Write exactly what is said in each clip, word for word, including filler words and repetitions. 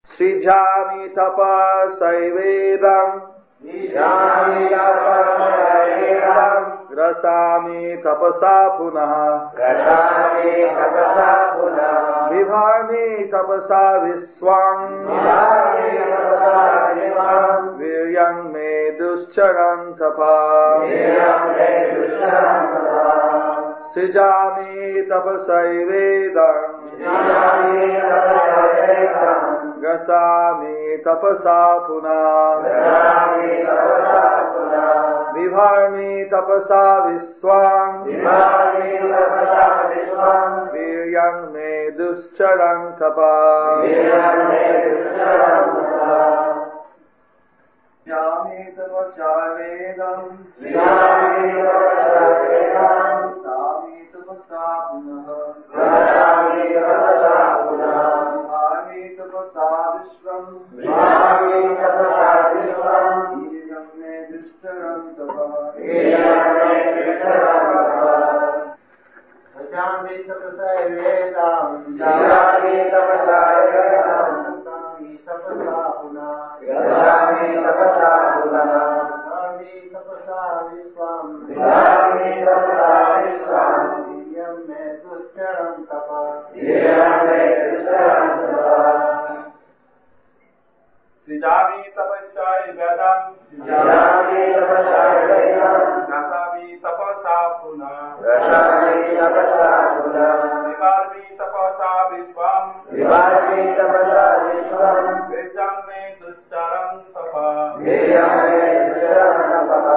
Srijami tapasaivedam Srijami tapasaivedam Grasami tapasa punaha Grasami tapasa punaha Vibharmi tapasa viswam Vibharmi tapasa viswam Viryam me duscharan tapa Viryam me duscharan tapa Srijami tapasaivedam Srijami tapasaivedam Grasami tapasa punaha Grasami tapasa punaha Vibharmi tapasa viswam Vibharmi tapasa viswam Viryam me duscharan tapa Viryam me duscharan tapa Srijami tapasaivedam Srijami tapasaivedam Grasami tapasa punaha Grasami tapasa punaha Vibharmi tapasa viswam Vibharmi tapasa viswam Viryam me duscharan tapa Viryam me duscharan tapa Srijami tapasaivedam Srijami tapasaivedam Grasami tapasa punaha Grasami tapasa punaha Vibharmi tapasa viswam Vibharmi tapasa viswam Viryam me duscharan tapa Viryam me duscharan tapa Srijami tapasaivedam Srijami tapasaivedam Grasami tapasa punaha Grasami tapasa punaha Vibharmi tapasa viswam Vibharmi tapasa viswam Viryam me duscharan tapa Viryam me duscharan tapa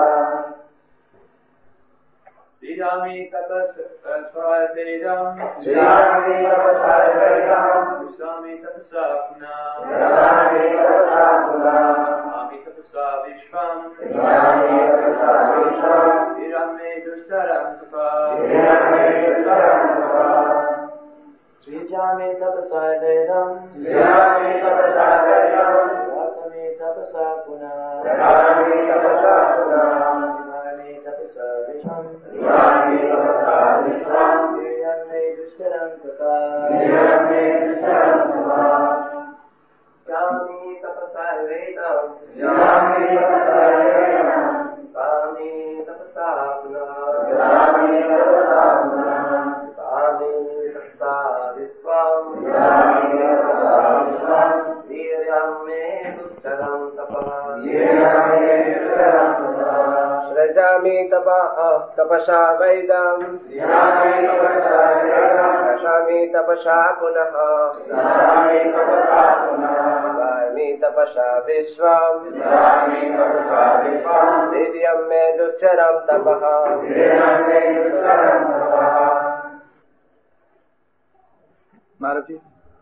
Srijami tapasaivedam Srijami tapasaivedam Grasami tapasa punaha Grasami tapasa punaha Vibharmi tapasa viswam Vibharmi tapasa viswam Viryam me duscharan tapa Viryam me duscharan tapa Srijami tapasaivedam Srijami tapasaivedam Grasami tapasa punaha Grasami tapasa punaha Vibharmi tapasa viswam Vibharmi tapasa viswam Viryam me duscharan tapa Viryam me duscharan tapa Srijami tapasaivedam Srijami tapasaivedam Vibharmi tapasa punaha Grasami tapasa punaha Vibharmi tapasa viswam Vibharmi tapasa viswam Viryam me duscharan tapa Viryam me duscharan tapa Srijami tapasa vedam Srijami tapasaivedam Grasami tapasa punaha Grasami tapasa punaha Vibharmi tapasa viswam Vibharmi tapasa viswam Viryam me duscharan tapa Viryam me duscharan tapa Mataji.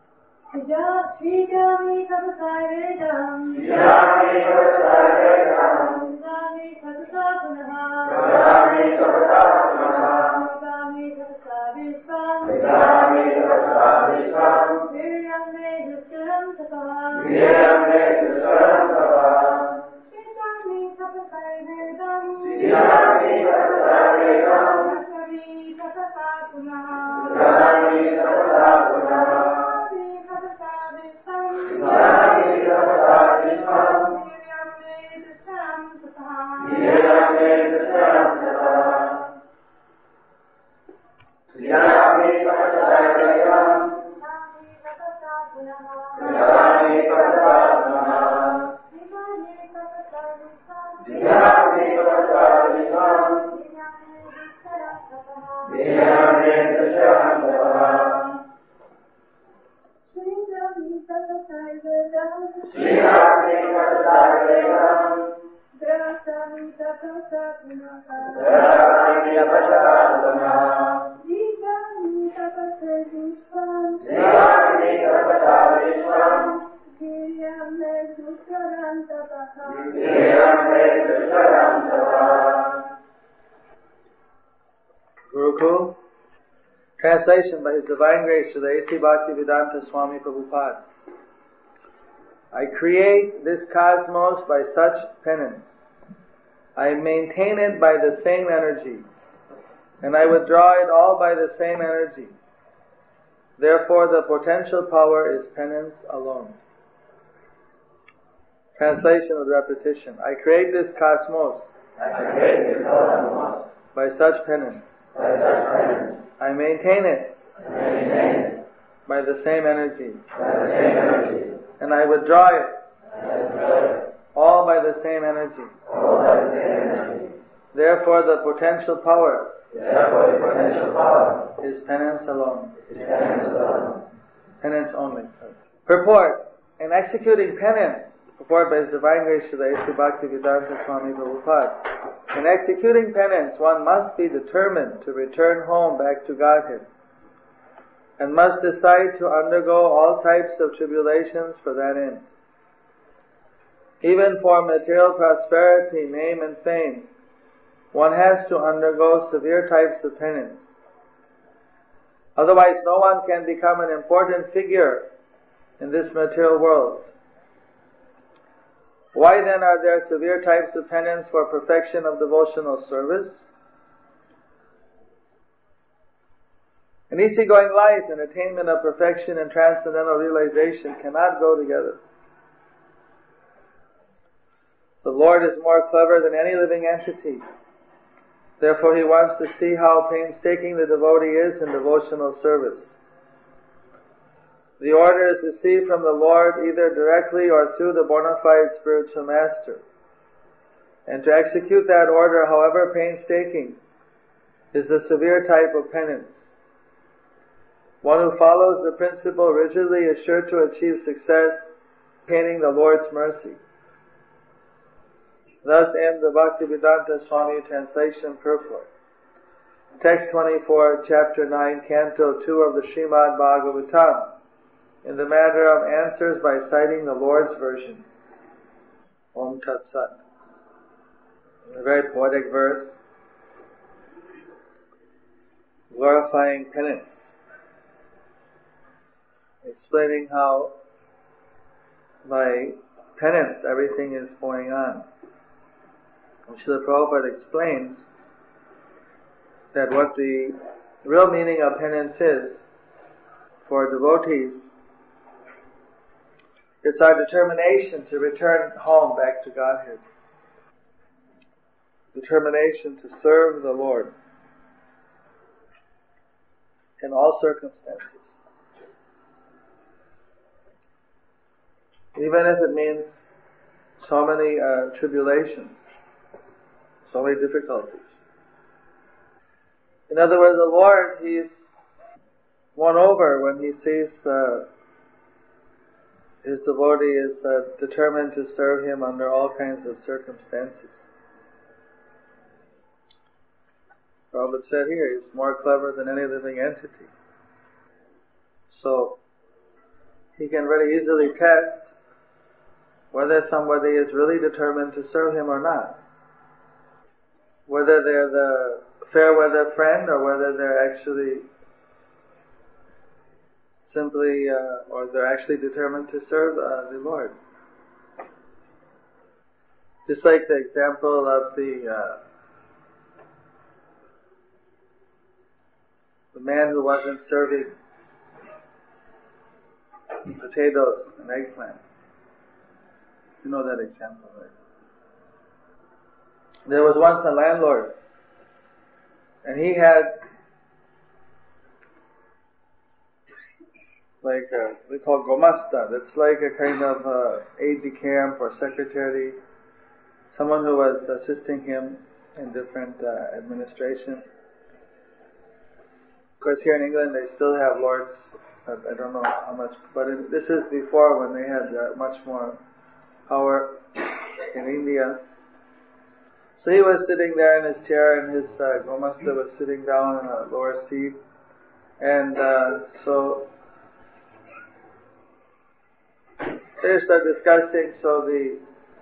Srijami tapasaivedam Srijami tapasaivedam Grasami tapasa punaha Grasami tapasa punaha Vibharmi tapasa viswam Vibharmi tapasa viswam Viryam me duscharan tapa Viryam me duscharan tapa Srijami tapasaivedam Srijami tapasaivedam Grasami tapasa punaha Grasami tapasa punaha Vibharmi tapasa viswam Vibharmi tapasa viswam Viryam me duscharan tapa Viryam me duscharan tapa Srijami tapasaivedam Grasami tapasa punaha Grasami tapasa punaha Vibharmi tapasa viswam Srijami tapasa viswam Viryam me duscharan tapa Viryam me duscharan tapa Srijami tapasaivedam Srijami tapasaivedam Grasami tapasa punaha Grasami tapasa punaha Vibharmi tapasa viswam Srijami tapasa viswam Viryam me duscharan tapa Viryam me duscharan tapa Gurukul. Translation by His Divine Grace to the A C Bhaktivedanta Swami Prabhupada. I create this cosmos by such penance. I maintain it by the same energy, and I withdraw it all by the same energy. Therefore the potential power is penance alone. Translation with repetition. I create this cosmos I create this cosmos by such penance. by such penance. I maintain it I maintain it by the same energy. by the same energy. And I withdraw it I withdraw it all by the same energy. all by the same energy. Therefore the potential power Therefore, the potential power is penance alone. is penance alone. Penance only. Purport. In executing penance, purport by His Divine Grace Srila A C Bhaktivedanta Swami Prabhupada. In executing penance, one must be determined to return home back to Godhead, and must decide to undergo all types of tribulations for that end. Even for material prosperity, name and fame, one has to undergo severe types of penance. Otherwise, no one can become an important figure in this material world. Why then are there severe types of penance for perfection of devotional service? An easygoing life and attainment of perfection and transcendental realization cannot go together. The Lord is more clever than any living entity. Therefore, He wants to see how painstaking the devotee is in devotional service. The order is received from the Lord either directly or through the bona fide spiritual master. And to execute that order, however painstaking, is the severe type of penance. One who follows the principle rigidly is sure to achieve success, attaining the Lord's mercy. Thus ends the Bhaktivedanta Swami translation purport. Text twenty-four, chapter nine, canto two of the Srimad Bhagavatam, in the matter of answers by citing the Lord's version. Om Tat Sat. A very poetic verse, glorifying penance, explaining how by penance everything is going on. Srila Prabhupada explains that what the real meaning of penance is for devotees, it's our determination to return home back to Godhead. Determination to serve the Lord in all circumstances. Even if it means so many uh, tribulations, so many difficulties. In other words, the Lord, He's won over when He sees uh, His devotee is uh, determined to serve Him under all kinds of circumstances. Prabhupada said here, He's more clever than any living entity. So, He can very easily test whether somebody is really determined to serve Him or not. Whether they're the fair weather friend or whether they're actually simply, uh, or they're actually determined to serve uh, the Lord. Just like the example of the uh, the man who wasn't serving potatoes and eggplant. You know that example, right? There was once a landlord, and he had like a, we call gomasta. That's like a kind of uh, aide de camp or secretary, someone who was assisting him in different uh, administration. Of course, here in England they still have lords. I don't know how much, but it, this is before when they had uh, much more power in India. So he was sitting there in his chair, and his uh, gomasta was sitting down in a lower seat, and uh, so they started discussing. So the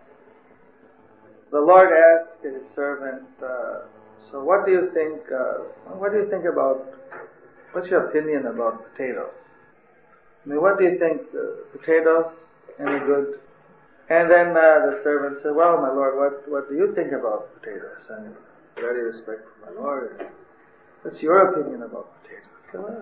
the Lord asked his servant, uh, "So what do you think? Uh, what do you think about? What's your opinion about potatoes? I mean, what do you think? Uh, potatoes any good?" And then uh, the servant said, "Well, my Lord, what what do you think about potatoes?" And very respectful, "My Lord, what's your opinion about potatoes?" So, well,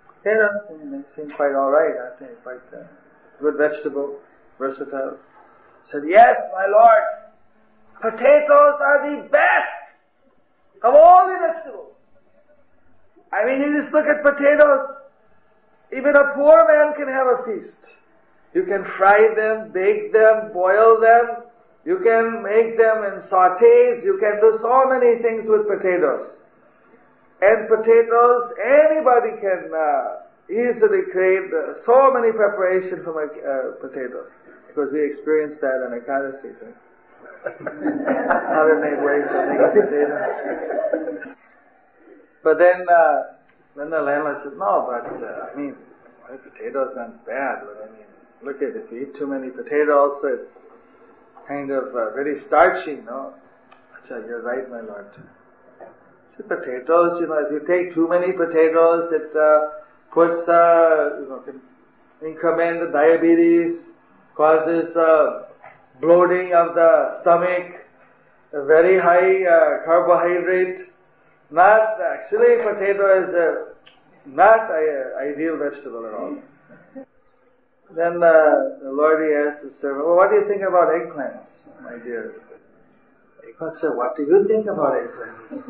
potatoes, I mean, they seem quite all right, aren't they? Quite uh, good vegetable, versatile. Said, yes, my Lord, potatoes are the best of all the vegetables. I mean, you just look at potatoes. Even a poor man can have a feast. You can fry them, bake them, boil them. You can make them in sautés. You can do so many things with potatoes. And potatoes, anybody can uh, easily create uh, so many preparations from uh, potatoes. Because we experienced that in Ekadasi too. How to make ways of making potatoes. But then, uh, then the landlord said, no, but uh, I mean, well, potatoes aren't bad. But I mean, look at it, if you eat too many potatoes, it's kind of uh, very starchy, no? Achha, you're right, my Lord. So potatoes, you know, if you take too many potatoes, it uh, puts, uh, you know, can increment the diabetes, causes uh, bloating of the stomach, a very high uh, carbohydrate. Not, actually, potato is uh, not an ideal vegetable at all. Then uh, the Lord, he asked the servant, well, what do you think about eggplants, my dear? Eggplants said, what do you think about eggplants?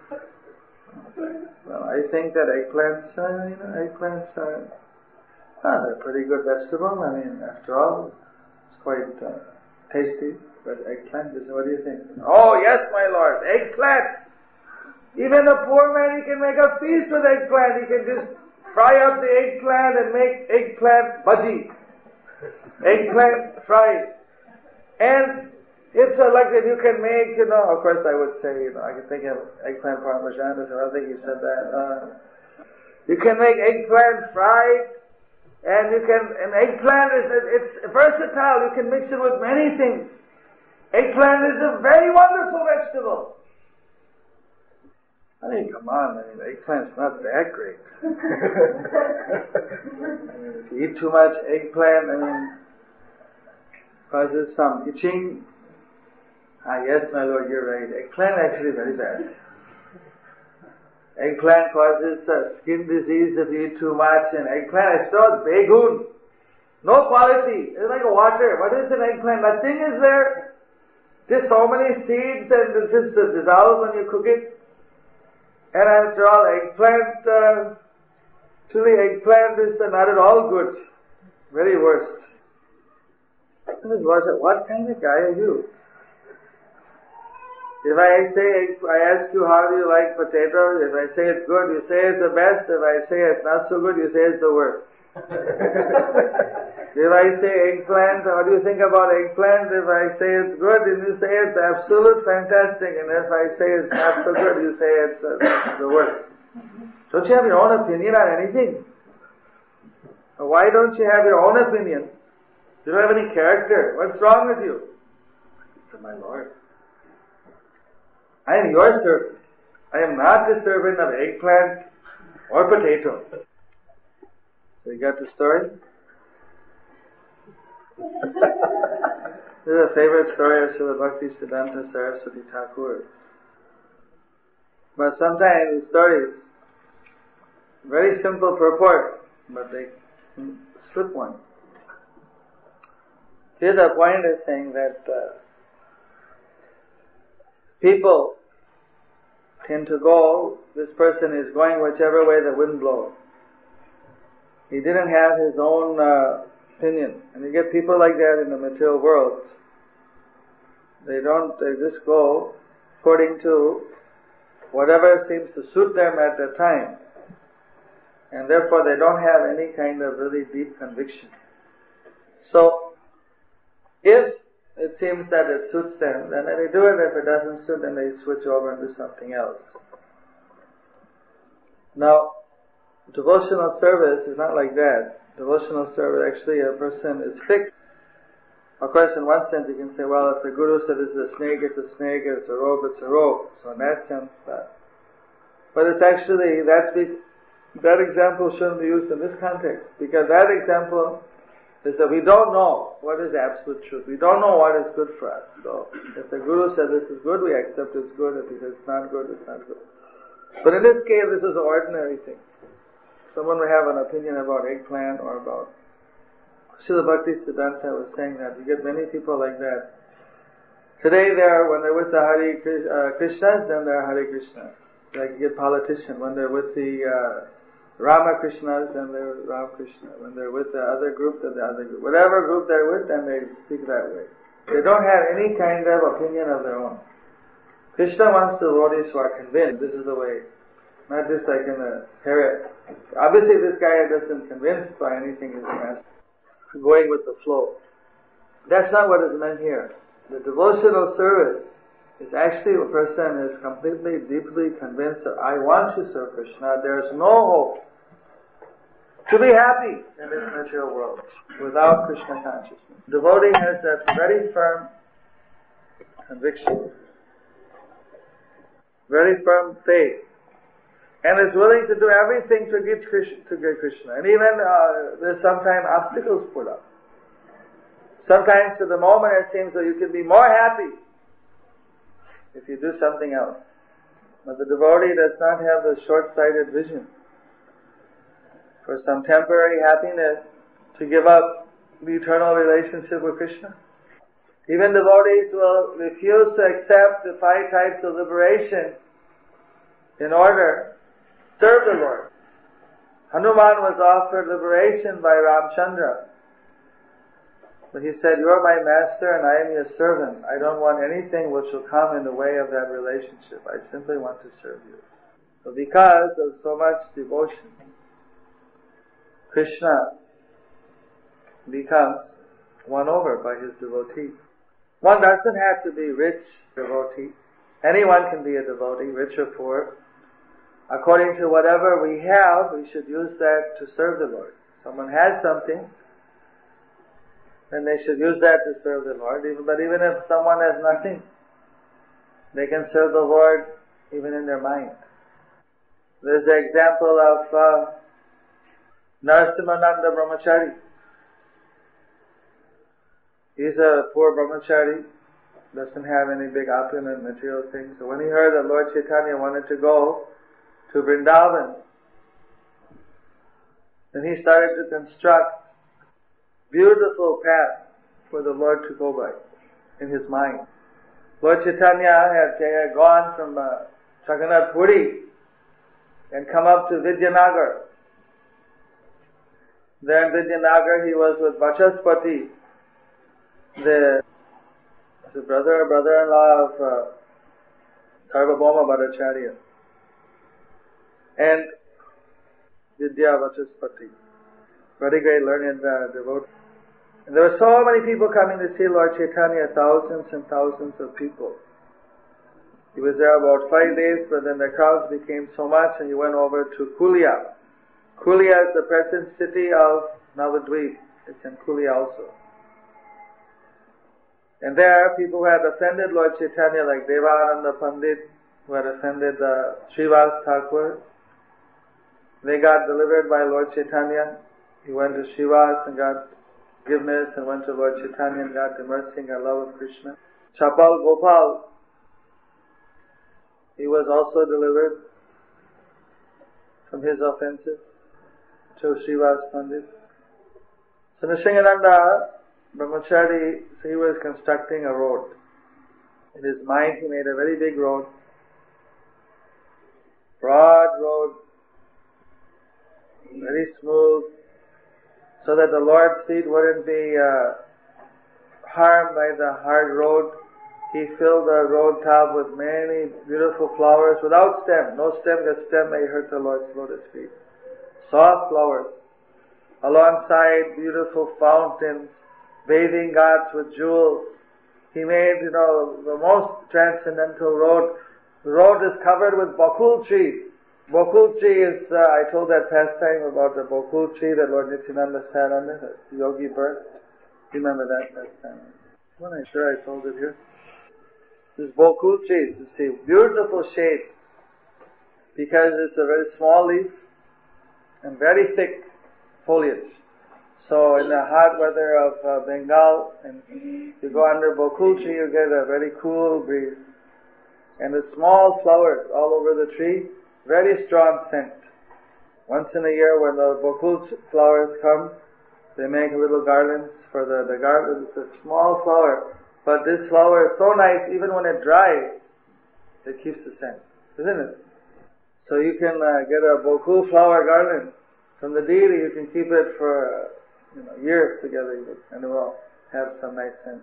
Well, I think that eggplants, uh, you know, eggplants are, ah, they're a pretty good vegetable. I mean, after all, it's quite uh, tasty. But eggplant, is, what do you think? Oh, yes, my Lord, eggplant! Even a poor man, he can make a feast with eggplant. He can just fry up the eggplant and make eggplant bhaji. Eggplant fried. And it's a, like that you can make, you know, of course I would say, you know, I can think of eggplant parmesan, I don't think he said that. Uh, you can make eggplant fried, and you can, and eggplant is, it's versatile. You can mix it with many things. Eggplant is a very wonderful vegetable. I mean, come on, I mean, eggplant's not that great. I mean, if you eat too much eggplant, I mean, causes some itching. Ah, yes, my Lord, you're right. Eggplant actually very bad. Eggplant causes uh, skin disease if you eat too much, and eggplant is so begun. No quality. It's like water. What is an eggplant? Nothing is there. Just so many seeds, and it just uh, dissolves when you cook it. And after all, eggplant, uh, actually eggplant is uh, not at all good. Very worst. And his Lord said, what kind of guy are you? If I say, I ask you how do you like potatoes, if I say it's good, you say it's the best. If I say it's not so good, you say it's the worst. If I say eggplant, what do you think about eggplant? If I say it's good, then you say it's absolute fantastic. And if I say it's not so good, you say it's uh, the worst. Don't you have your own opinion on anything? Why don't you have your own opinion? You don't have any character. What's wrong with you? I said, my Lord, I am your servant. I am not the servant of eggplant or potato. So you got the story? This is a favorite story of Srila Bhaktisiddhanta Saraswati Thakur. But sometimes the stories, very simple purport, but they slip one. Here the point is saying that uh, people tend to go, this person is going whichever way the wind blows. He didn't have his own uh, opinion. And you get people like that in the material world. They don't, they just go according to whatever seems to suit them at the time. And therefore they don't have any kind of really deep conviction. So, if it seems that it suits them, then they do it. If it doesn't suit, then they switch over and do something else. Now, devotional service is not like that. Devotional service, actually a person is fixed. Of course, in one sense you can say, well, if the Guru said it's a snake, it's a snake, if it's a rope, it's a rope. So in that sense, uh, but it's actually, that's be, that example shouldn't be used in this context, because that example is that we don't know what is absolute truth. We don't know what is good for us. So, if the Guru said this is good, we accept it's good. If he says it's not good, it's not good. But in this case, this is an ordinary thing. Someone may have an opinion about eggplant or about Srila Bhaktisiddhanta was saying that you get many people like that. Today they are, when they're with the Hare uh, Krishnas, then they're Hare Krishna. Like you get politicians, when they're with the uh, Rama Krishnas, then they're Ram Krishna. When they're with the other group, then the other group. Whatever group they're with, then they speak that way. They don't have any kind of opinion of their own. Krishna wants devotees who are convinced this is the way. Not just like in a parrot. Obviously this guy isn't convinced by anything he's asked. Going with the flow. That's not what is meant here. The devotional service is actually a person is completely, deeply convinced that I want to serve Krishna. There is no hope to be happy in this material world without Krishna consciousness. Devotee has a very firm conviction, very firm faith, and is willing to do everything to get Krishna. To get Krishna. And even uh, there's sometimes obstacles put up. Sometimes to the moment it seems that you can be more happy if you do something else. But the devotee does not have the short-sighted vision for some temporary happiness to give up the eternal relationship with Krishna. Even devotees will refuse to accept the five types of liberation in order to serve the Lord. Hanuman was offered liberation by Ramchandra. But he said, you are my master and I am your servant. I don't want anything which will come in the way of that relationship. I simply want to serve you. So because of so much devotion, Krishna becomes won over by his devotee. One doesn't have to be rich devotee. Anyone can be a devotee, rich or poor. According to whatever we have, we should use that to serve the Lord. Someone has something, then they should use that to serve the Lord. But even if someone has nothing, they can serve the Lord even in their mind. There's the example of uh, Narasimhananda Brahmachari. He's a poor brahmachari, doesn't have any big opulent material things. So when he heard that Lord Chaitanya wanted to go to Vrindavan, then he started to construct beautiful path for the Lord to go by in his mind. Lord Chaitanya had, had gone from uh, Jagannath Puri and come up to Vidyanagar. There in Vidyanagar he was with Vachaspati, the, the brother brother-in-law of uh, Sarvabhauma Bhattacharya, and Vidya Vachaspati, very great learned uh, devotee. And there were so many people coming to see Lord Chaitanya, thousands and thousands of people. He was there about five days, but then the crowds became so much and he went over to Kulia. Kulia is the present city of Navadvip. It's in Kulia also. And there, people who had offended Lord Chaitanya, like Devananda Pandit, who had offended uh, Srivas Thakur, they got delivered by Lord Chaitanya. He went to Srivas and got forgiveness, and went to Lord Chaitanya and got the mercy and got love of Krishna. Chapal Gopal, he was also delivered from his offenses to Srivas Pandit. So Nrsingananda Brahmachari, so he was constructing a road. In his mind he made a very big road, broad road, very smooth, so that the Lord's feet wouldn't be uh, harmed by the hard road. He filled the road top with many beautiful flowers without stem. No stem, the stem may hurt the Lord's lotus feet. Soft flowers. Alongside beautiful fountains, bathing ghats with jewels. He made, you know, the most transcendental road. The road is covered with bakul trees. Bakul tree is, uh, I told that pastime about the bakul tree that Lord Nityananda sat under, the yogi birth. Remember that pastime? I'm not sure I told it here. This bakul tree, you see, beautiful shape, because it's a very small leaf and very thick foliage. So in the hot weather of uh, Bengal, and you go under bakul tree, you get a very cool breeze. And the small flowers all over the tree, very strong scent. Once in a year when the bakul flowers come, They make little garlands for the, the garland. It's a small flower, but this flower is so nice, even when it dries, it keeps the scent, isn't it? So you can uh, get a Bokul flower garland from the deity. You can keep it for uh, you know, years together, and it will have some nice scent.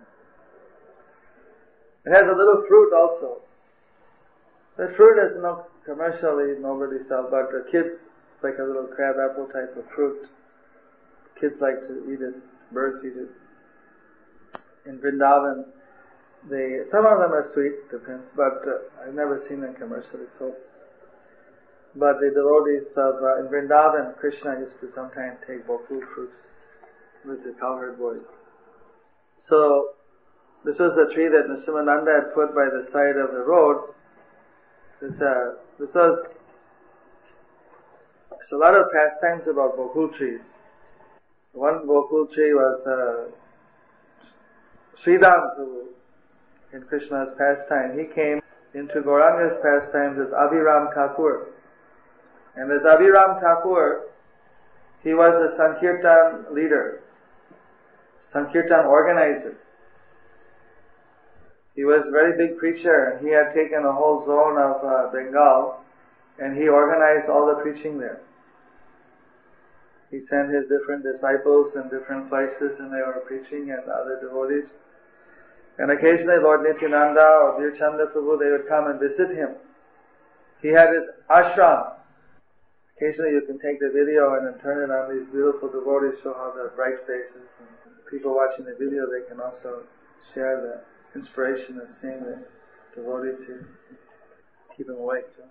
It has a little fruit also. The fruit is no commercially nobody sells, but the kids, it's like a little crab apple type of fruit. Kids like to eat it. Birds eat it. In Vrindavan, they some of them are sweet, depends, but uh, I've never seen them commercially sold. But the devotees of uh, in Vrindavan, Krishna used to sometimes take Bokul fruits with the cowherd boys. So this was the tree that Nrsimhananda had put by the side of the road. This, uh, this was, there's a lot of pastimes about Bokul trees. One Bokul tree was uh, Sridham Prabhu in Krishna's pastime. He came into Gauranga's pastimes as Abhiram Thakur. And as Abhiram Thakur, he was a Sankirtan leader, Sankirtan organizer. He was a very big preacher, and he had taken a whole zone of uh, Bengal, and he organized all the preaching there. He sent his different disciples in different places, and they were preaching, and other devotees. And occasionally Lord Nityananda or Bir Chandra Prabhu, they would come and visit him. He had his ashram. Occasionally you can take the video and then turn it on. These beautiful devotees show how their bright faces. And people watching the video, they can also share the inspiration of seeing the devotees here. Keep them awake too.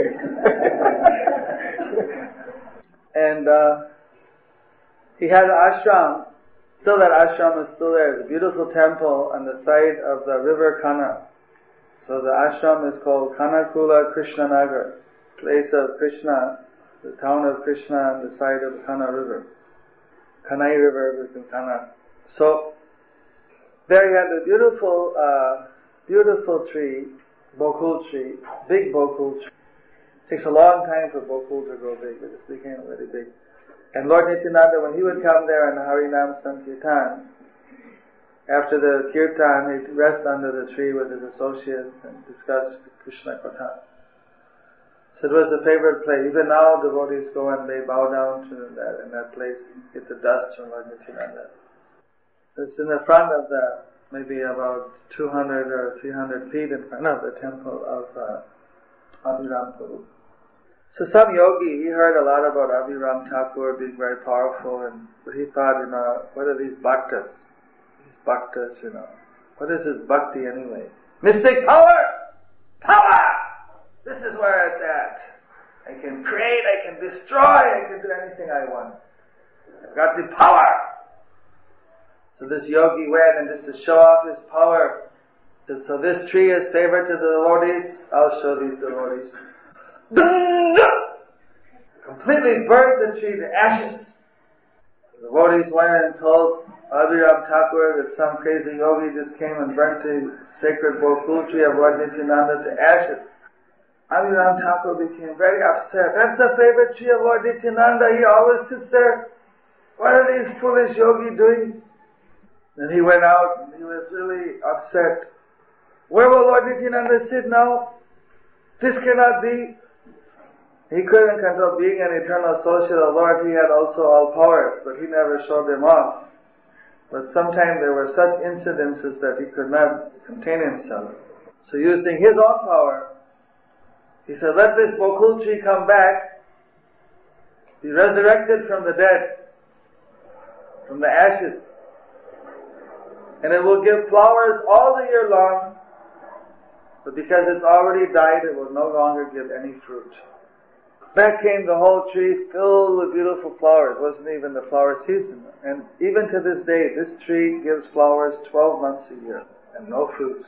And uh, he had an ashram. Still that ashram is still there. It's a beautiful temple on the side of the river Kana. So the ashram is called Kanakula Krishnanagar, place of Krishna, the town of Krishna on the side of the Kana river. Kanai river within Kana. So there he had a beautiful, uh, beautiful tree, Bokul tree, big Bokul tree. It takes a long time for Bokul to grow big, but it became very big. And Lord Nityananda, when he would come there in the Harinam Sankirtan, after the Kirtan, he'd rest under the tree with his associates and discuss Krishna Katha. So it was a favorite place. Even now devotees go and they bow down to that, in that place, get the dust from Lord Nityananda. So it's in the front of the, maybe about two hundred or three hundred feet in front of the temple of uh, Abhiram Prabhu. So some yogi, he heard a lot about Abhiram Thakur being very powerful, and but he thought, you know, what are these bhaktas? These bhaktas, you know, what is this bhakti anyway? Mystic power! Power! This is where it's at. I can create, I can destroy, I can do anything I want. I've got the power! So this yogi went, and just to show off his power, so this tree is favorite to the devotees, I'll show these devotees. Completely burnt the tree to ashes. The devotees went and told Abhiram Thakur that some crazy yogi just came and burnt the sacred Bokul tree of Lord Nityananda to ashes. Abhiram Thakur became very upset. That's the favorite tree of Lord Nityananda. He always sits there. What are these foolish yogi doing? Then he went out and he was really upset. Where will Lord Nityananda sit now? This cannot be. He couldn't control. Being an eternal associate of the Lord, he had also all powers, but he never showed them off. But sometimes there were such incidences that he could not contain himself. So using his own power, he said, let this Bokul tree come back, be resurrected from the dead, from the ashes, and it will give flowers all the year long, but because it's already died, it will no longer give any fruit. Back came the whole tree filled with beautiful flowers. It wasn't even the flower season. And even to this day, this tree gives flowers twelve months a year and no fruits.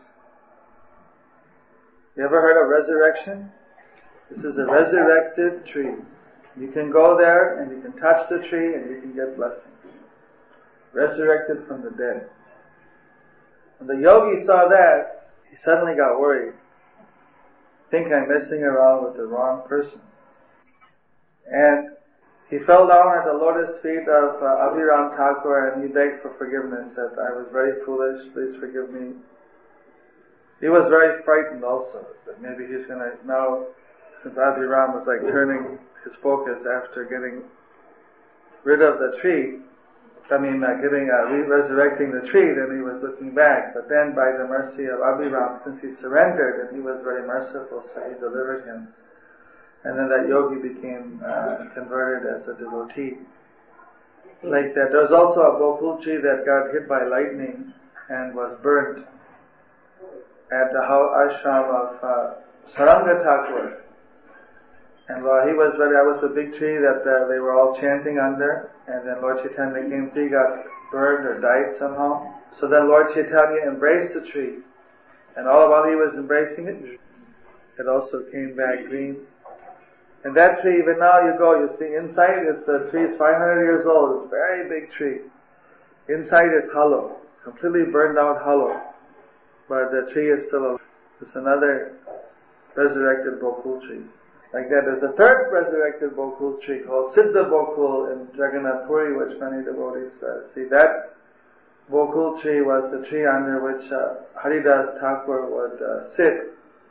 You ever heard of resurrection? This is a resurrected tree. You can go there and you can touch the tree and you can get blessings. Resurrected from the dead. When the yogi saw that, he suddenly got worried. I think I'm messing around with the wrong person. And he fell down at the lotus feet of uh, Abhiram Thakur and he begged for forgiveness, that I was very foolish, please forgive me. He was very frightened also, that maybe he's going to now, since Abhiram was like turning his focus after getting rid of the tree, I mean, uh, getting, uh, re- resurrecting the tree, then he was looking back. But then by the mercy of Abhiram, since he surrendered and he was very merciful, so he delivered him. And then that yogi became uh, converted as a devotee. Like that. There was also a Gokul tree that got hit by lightning and was burnt at the ashram of uh, Saranga Thakur. And while he was ready, that was a big tree that uh, they were all chanting under, and then Lord Chaitanya came through, got burned or died somehow. So then Lord Chaitanya embraced the tree, and all while he was embracing it, it also came back green. And that tree, even now you go, you see inside, it's the tree is five hundred years old, it's a very big tree. Inside it's hollow, completely burned out hollow, but the tree is still alive. It's another resurrected Gokul trees. Like that, there's a third resurrected Gokul tree called Siddha Gokul in Jagannath Puri, which many devotees uh, see. That Gokul tree was the tree under which uh, Haridas Thakur would uh, sit.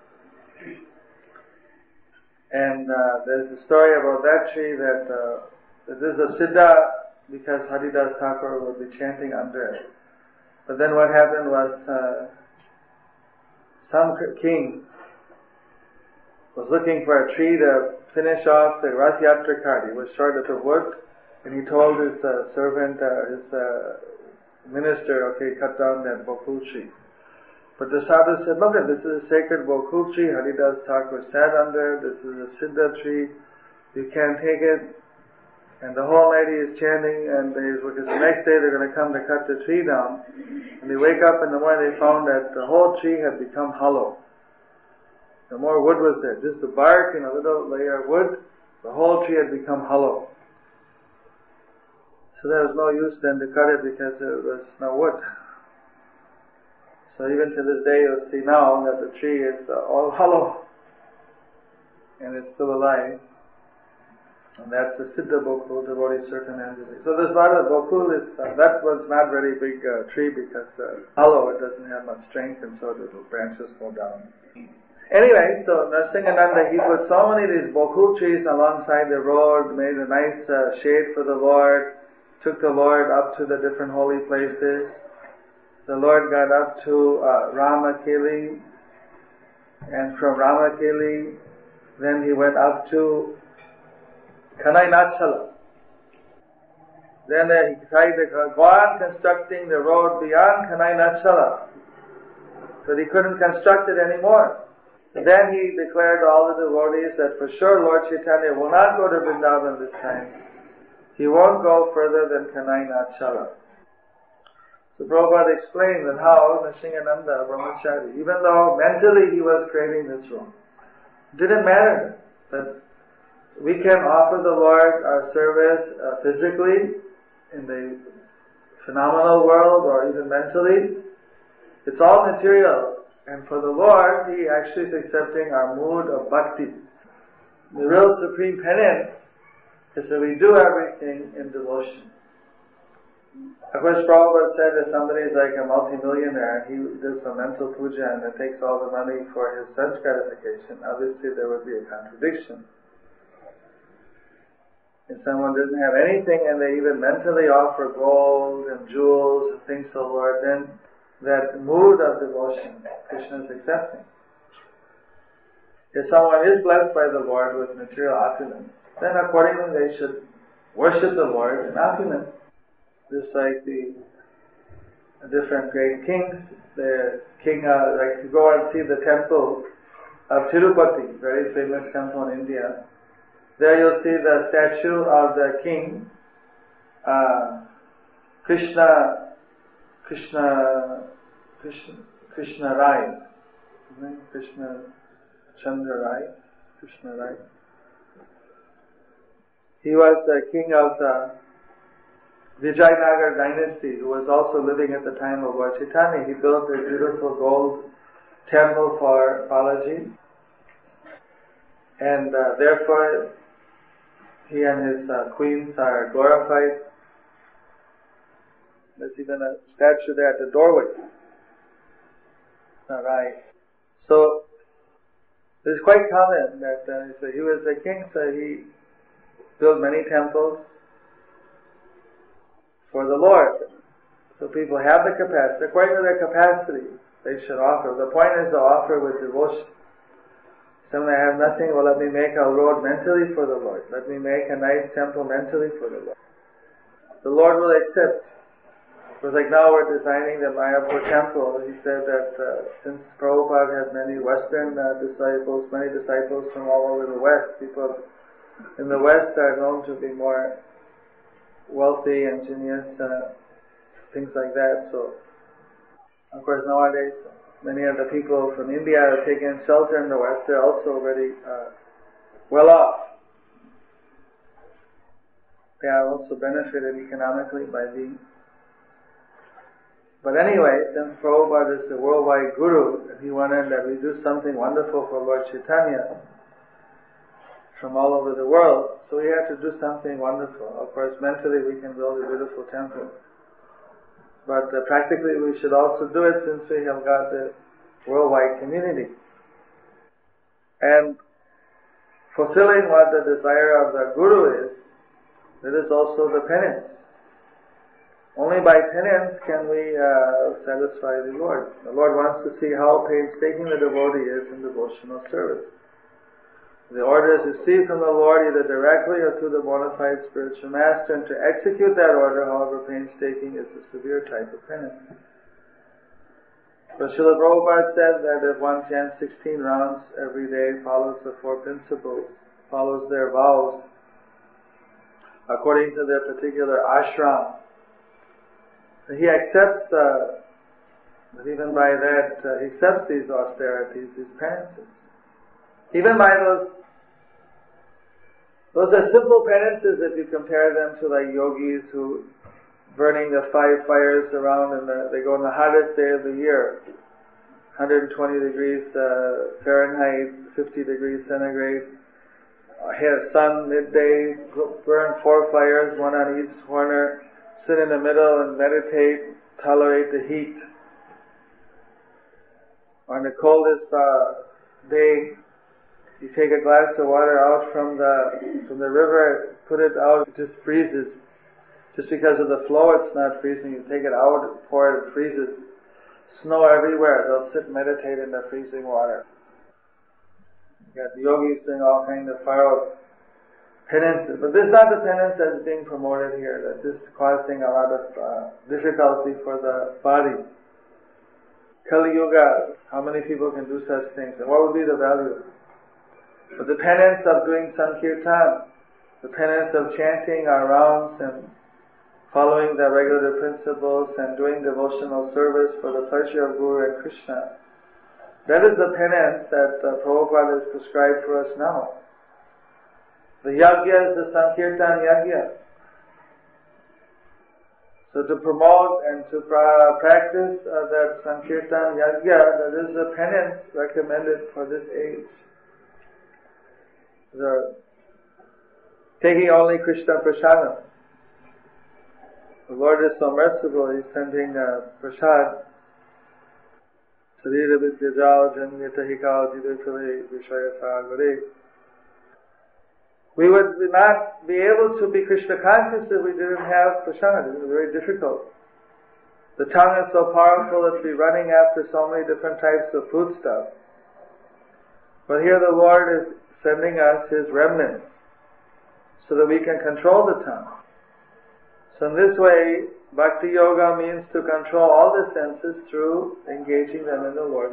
And uh, there's a story about that tree that, uh, that this is a Siddha because Haridas Thakur would be chanting under it. But then what happened was uh, some king was looking for a tree to finish off the Rath Yatra cart. He was short of wood, and he told his uh, servant, uh, his uh, minister, okay, cut down that Gokul tree. But the sadhu said, look, this is a sacred Gokul tree, Haridas Thakur sat under, this is a Siddha tree, you can't take it. And the whole night he is chanting, and they, because the next day they're going to come to cut the tree down. And they wake up in the morning, they found that the whole tree had become hollow. No more wood was there, just the bark and a little layer of wood, the whole tree had become hollow. So there was no use then to cut it because there was no wood. So even to this day you'll see now that the tree is uh, all hollow and it's still alive. And that's the Siddha Gokul, devotee Circumambulary. So there's a lot of Gokul, is, uh, that one's not very big uh, tree because uh, hollow, it doesn't have much strength and so the branches go down. Anyway, so Narasimhananda, he put so many of these Gokul trees alongside the road, made a nice uh, shade for the Lord, took the Lord up to the different holy places. The Lord got up to uh, Ramakeli, and from Ramakeli, then he went up to Kanai Nachala. Then uh, he tried to go on constructing the road beyond Kanai Nachala, but he couldn't construct it anymore. Then he declared to all the devotees that for sure Lord Chaitanya will not go to Vrindavan this time. He won't go further than Kanai Nachala. So Prabhupada explained that how Narasimhananda, Brahmachari, even though mentally he was creating this room, it didn't matter that we can offer the Lord our service uh, physically in the phenomenal world or even mentally. It's all material. And for the Lord, He actually is accepting our mood of bhakti. The real supreme penance is that we do everything in devotion. Of course, Prabhupada said that somebody is like a multimillionaire, he does some mental puja and then takes all the money for his sense gratification. Obviously, there would be a contradiction. If someone doesn't have anything and they even mentally offer gold and jewels and things to the Lord, then that mood of devotion, Krishna is accepting. If someone is blessed by the Lord with material opulence, then accordingly they should worship the Lord in opulence. Just like the different great kings, the king, uh, like to go and see the temple of Tirupati, very famous temple in India. There you'll see the statue of the king, uh, Krishna, Krishna, Krishna, Krishna Rai, Krishna Chandra Rai, Krishna Rai. He was the king of the Vijayanagar dynasty, who was also living at the time of Lord Chaitanya. He built a beautiful gold temple for Balaji, and uh, therefore he and his uh, queens are glorified. There's even a statue there at the doorway. Alright. So, it's quite common that uh, so he was a king, so he built many temples for the Lord. So people have the capacity. According to their capacity, they should offer. The point is to offer with devotion. Someone, I have nothing, well, let me make a road mentally for the Lord. Let me make a nice temple mentally for the Lord. The Lord will accept. Because like now we're designing the Mayapur temple. He said that uh, since Prabhupada had many Western uh, disciples, many disciples from all over the West, people in the West are known to be more wealthy, ingenious, uh, things like that. So, of course, nowadays, many of the people from India are taking shelter in the West. They're also very uh, well off. They are also benefited economically by being. But anyway, since Prabhupada is the worldwide guru, he wanted that we do something wonderful for Lord Chaitanya from all over the world, so we had to do something wonderful. Of course, mentally we can build a beautiful temple. But uh, practically we should also do it since we have got the worldwide community. And fulfilling what the desire of the Guru is, that is also the penance. Only by penance can we uh, satisfy the Lord. The Lord wants to see how painstaking the devotee is in devotional service. The order is received from the Lord either directly or through the bona fide spiritual master, and to execute that order, however painstaking, is the severe type of penance. But Srila Prabhupada said that if one chants sixteen rounds every day, follows the four principles, follows their vows, according to their particular ashram, he accepts, uh, but even by that, uh, he accepts these austerities, these penances. Even by those, those are simple penances if you compare them to like yogis who burning the five fires around and the, they go on the hottest day of the year, one hundred twenty degrees uh, Fahrenheit, fifty degrees centigrade, uh, hit sun midday, burn four fires, one on each corner, sit in the middle and meditate, tolerate the heat. On the coldest uh, day, you take a glass of water out from the from the river, put it out, it just freezes. Just because of the flow, it's not freezing. You take it out, pour it, it freezes. Snow everywhere. They'll sit and meditate in the freezing water. You got the yogis doing all kinds of fire penances, but this is not the penance that is being promoted here. That is causing a lot of uh, difficulty for the body. Kali Yuga, how many people can do such things, and what would be the value? But the penance of doing Sankirtan, the penance of chanting our rounds and following the regular principles and doing devotional service for the pleasure of Guru and Krishna, that is the penance that uh, Prabhupada has prescribed for us now. The yajna is the Sankirtan yajna. So to promote and to pra- practice uh, that Sankirtan yajna, that is the penance recommended for this age. The taking only Krishna prasadam. The Lord is so merciful, He's sending uh, prasad. Sarira vidyajal janyata hikal jidekale vishaya sagare. We would not be able to be Krishna conscious if we didn't have prasad. It is very difficult. The tongue is so powerful it would be running after so many different types of food stuff. But here the Lord is sending us His remnants so that we can control the tongue. So in this way, Bhakti Yoga means to control all the senses through engaging them in the Lord.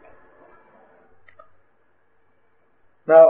Now,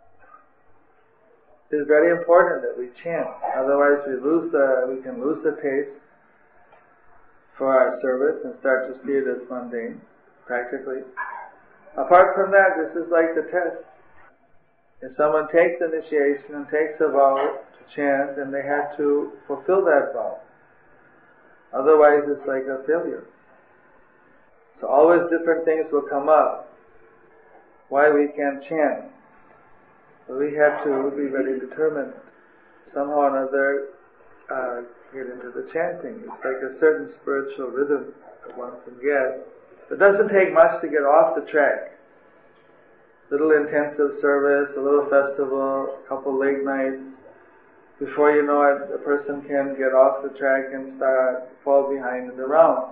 it is very important that we chant. Otherwise we lose the, we can lose the taste for our service and start to see it as mundane, practically. Apart from that, this is like the test. If someone takes initiation and takes a vow to chant, then they have to fulfill that vow. Otherwise it's like a failure. So always different things will come up. Why we can't chant. But we have to be very determined. somehow or another uh, get into the chanting. It's like a certain spiritual rhythm that one can get. It doesn't take much to get off the track. Little intensive service, a little festival, a couple late nights. Before you know it, a person can get off the track and start fall behind in the rounds.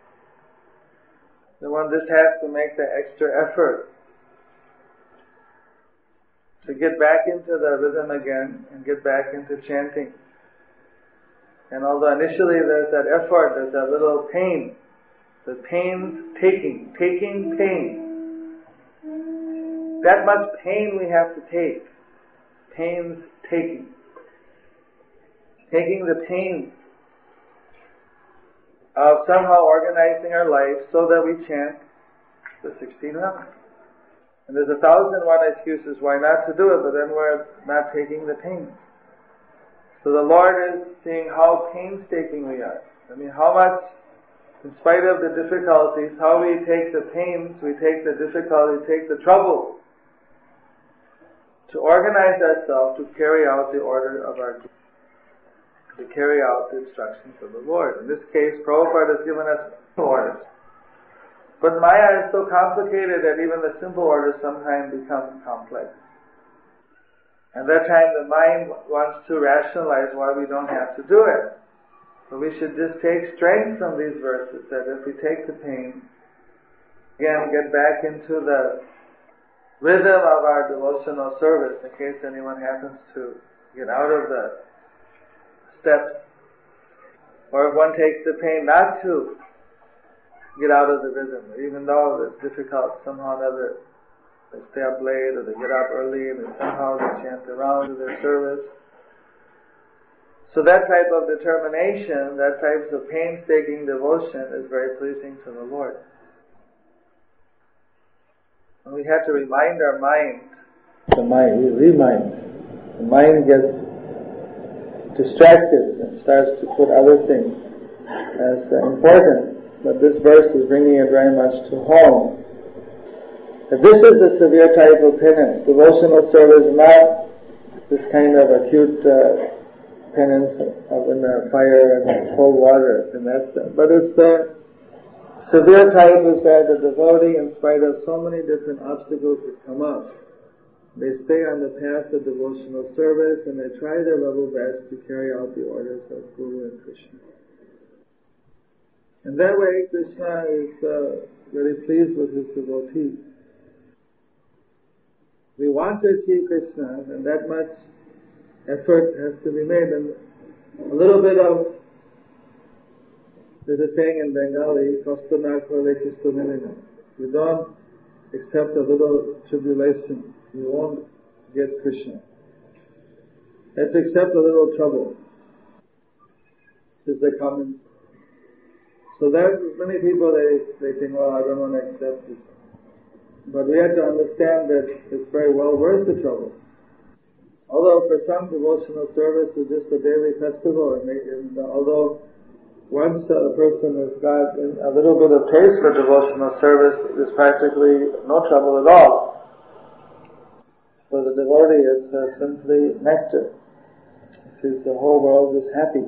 The one just has to make the extra effort to get back into the rhythm again and get back into chanting. And although initially there's that effort, there's that little pain, the pains taking, taking pain. That much pain we have to take. Pains taking. Taking the pains of somehow organizing our life so that we chant the sixteen rounds. And there's a thousand one excuses why not to do it, but then we're not taking the pains. So the Lord is seeing how painstaking we are. I mean, how much, in spite of the difficulties, how we take the pains, we take the difficulty, take the trouble to organize ourselves to carry out the order of our Guru, to carry out the instructions of the Lord. In this case, Prabhupada has given us orders. But Maya is so complicated that even the simple orders sometimes become complex. And that time the mind wants to rationalize why we don't have to do it. So we should just take strength from these verses, that if we take the pain, again get back into the rhythm of our devotional service, in case anyone happens to get out of the steps, or if one takes the pain not to get out of the rhythm, even though it's difficult somehow or other, they stay up late or they get up early and they somehow they chant around to their service. So that type of determination, that type of painstaking devotion is very pleasing to the Lord. And we have to remind our mind, the mind, we remind, the mind gets distracted and starts to put other things as uh, important. But this verse is bringing it very much to home. That this is the severe type of penance. Devotional service is not this kind of acute uh, penance of in the fire and cold water and that's it. But it's the severe type is that the devotee, in spite of so many different obstacles that come up, they stay on the path of devotional service and they try their level best to carry out the orders of Guru and Krishna. And that way Krishna is uh, very pleased with his devotee. We want to achieve Krishna, and that much effort has to be made. And a little bit of, there's a saying in Bengali, Kosto na korle Kristo milena. If you don't accept a little tribulation, you won't get Krishna. You have to accept a little trouble, is the common. So that many people, they, they think, well, I don't want to accept this. But we have to understand that it's very well worth the trouble. Although for some devotional service is just a daily festival, and, they, and although once a person has got a little bit of taste for devotional service, there's practically no trouble at all. For the devotee, it's uh, simply nectar. It sees the whole world is happy.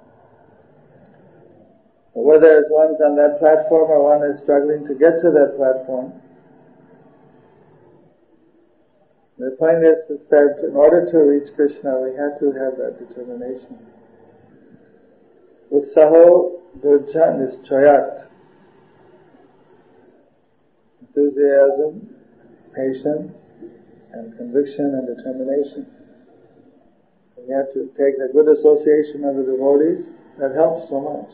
Whether it's one's on that platform or one is struggling to get to that platform, the point is, is that in order to reach Krishna, we have to have that determination. Utsaho durja nischayat. Enthusiasm, patience, and conviction and determination. We have to take the good association of the devotees. That helps so much.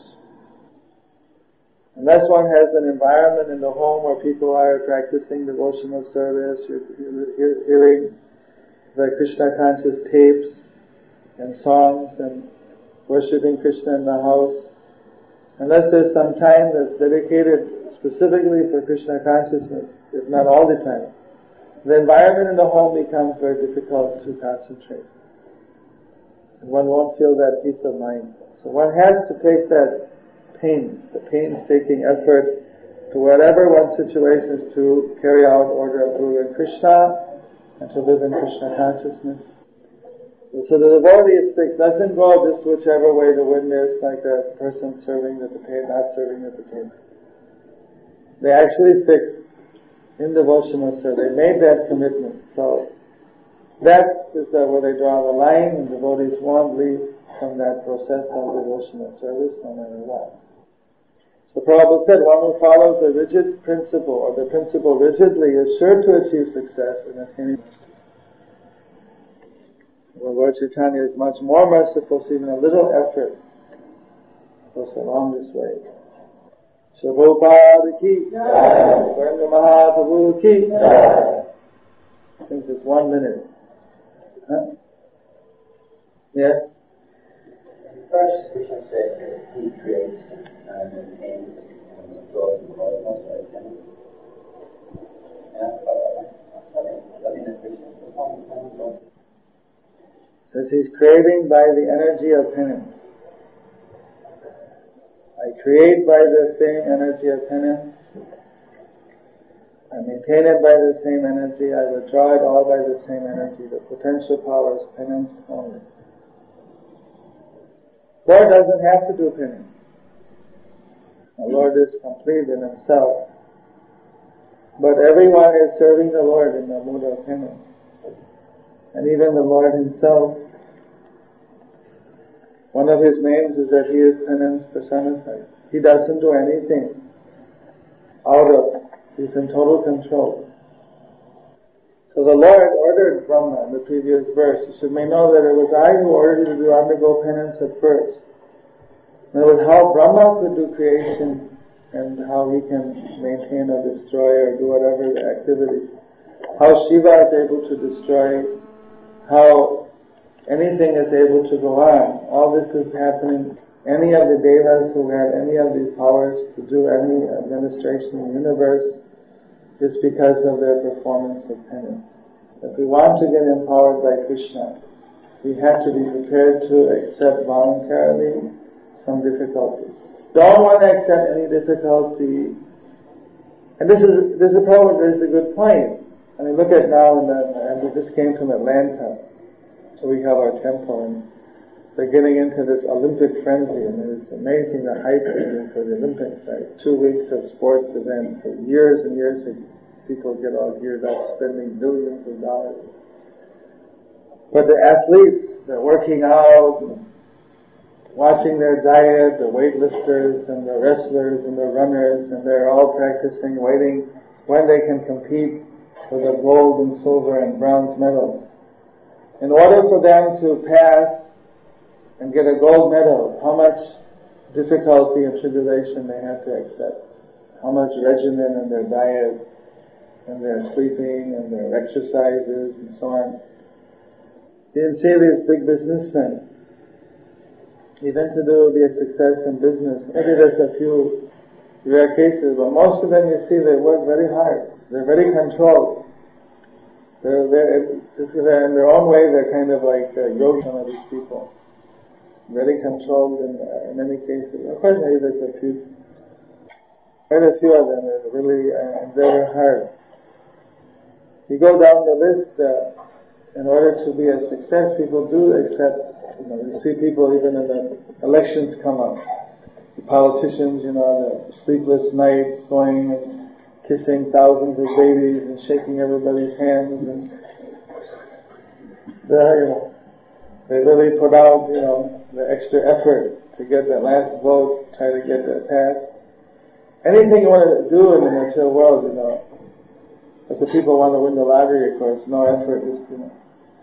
Unless one has an environment in the home where people are practicing devotional service, you're hearing the Krishna conscious tapes and songs and worshipping Krishna in the house, unless there's some time that's dedicated specifically for Krishna consciousness, if not all the time, the environment in the home becomes very difficult to concentrate. And one won't feel that peace of mind. So one has to take that pains, the painstaking effort to whatever one's situation is to carry out order of Guru and Krishna and to live in Krishna consciousness. So the devotee is fixed, doesn't go just whichever way the wind is, like a person serving the potato, not serving the potato. They actually fixed in devotional service. They made that commitment. So that is the, where they draw the line, and devotees won't leave from that process of devotional service no matter what. So Prabhupada said, one who follows a rigid principle, or the principle rigidly, is sure to achieve success in attaining mercy. Well, Lord Chaitanya is much more merciful, so even a little effort goes a longest way. So Prabhupada ki, Brahma Mahaprabhu ki. I think just one minute. Huh? Yes? First, Krishna said that he creates and maintains and controls the cosmos like him. Yeah, but something, something that Krishna performs. Says he's creating by the energy of penance. I create by the same energy of penance. I maintain it by the same energy. I withdraw it all by the same energy. The potential power is penance only. Lord doesn't have to do penance. The Lord is complete in himself. But everyone is serving the Lord in the mood of penance. And even the Lord himself, one of his names is that he is penance personified. He doesn't do anything out of, he's in total control. So the Lord ordered Brahma in the previous verse. You may know that it was I who ordered you to undergo penance at first. In other words, how Brahma could do creation and how he can maintain or destroy or do whatever the activities. How Shiva is able to destroy, how anything is able to go on. All this is happening. Any of the devas who had any of these powers to do any administration in the universe is because of their performance of penance. If we want to get empowered by Krishna, we have to be prepared to accept voluntarily some difficulties. Don't want to accept any difficulty. And this is this is probably this is a good point. I mean, look at now and then, and we just came from Atlanta. So we have our temple, and they're getting into this Olympic frenzy, and it's amazing the hype for the Olympics, right? Two weeks of sports event for years and years, and people get all geared up, spending billions of dollars. But the athletes, they're working out, watching their diet, the weightlifters and the wrestlers and the runners, and they're all practicing, waiting when they can compete for the gold and silver and bronze medals. In order for them to pass and get a gold medal, how much difficulty and tribulation they have to accept. How much regimen in their diet and their sleeping and their exercises and so on. You can see these big businessmen, even to do be a success in business. Maybe there's a few rare cases, but most of them you see they work very hard. They're very controlled. They're, they're, just they're in their own way, they're kind of like uh, yogi, some of these people. Very controlled in, uh, in many cases. Of course, maybe there's a few, quite a few of them that are really uh, very hard. You go down the list, uh, in order to be a success, people do accept, you know, you see people even in the elections come up. The politicians, you know, the sleepless nights going and kissing thousands of babies and shaking everybody's hands, and they, you know, they really put out, you know, the extra effort to get that last vote, try to get that passed. Anything you want to do in the material world, you know, as the people want to win the lottery, of course, no effort is, you know,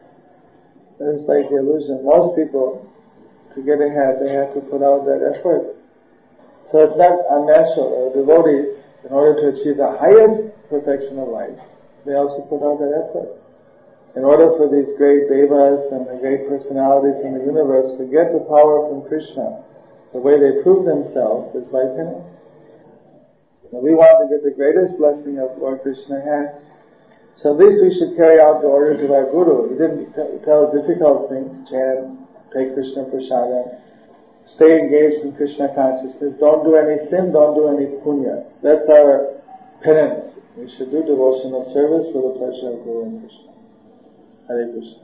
it's like the illusion. Most people, to get ahead, they have to put out that effort. So it's not unnatural. The devotees, in order to achieve the highest perfection of life, they also put out that effort. In order for these great devas and the great personalities in the universe to get the power from Krishna, the way they prove themselves is by penance. Now we want to get the greatest blessing of Lord Krishna has. So at least we should carry out the orders of our Guru. He didn't t- tell difficult things, chant, take Krishna Prasada, stay engaged in Krishna consciousness, don't do any sin, don't do any punya. That's our penance. We should do devotional service for the pleasure of Guru and Krishna. Hare Krishna.